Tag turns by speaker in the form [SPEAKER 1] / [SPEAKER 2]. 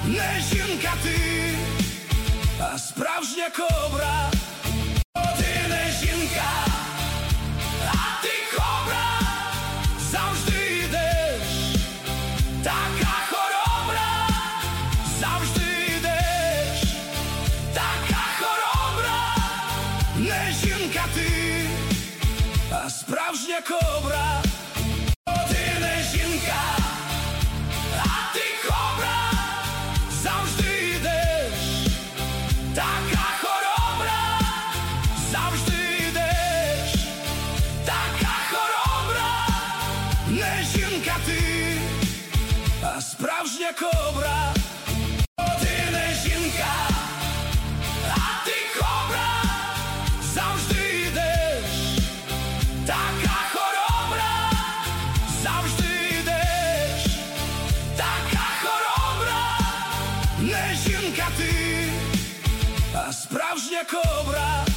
[SPEAKER 1] Не жінка ти, а справжня кобра. Ти не жінка, а ти кобра. Завжди йдеш, така хоробра. Завжди йдеш, така хоробра. Не жінка ти, а справжня кобра. Ти не жінка, а ти кобра. Завжди йдеш, така хоробра. Завжди йдеш, така хоробра. Не жінка ти, а справжня кобра. Ти не жінка, а ти кобра. Завжди йдеш, така хоробра. Завжди йдеш, така хоробра. Не жінка ти, а справжня кобра.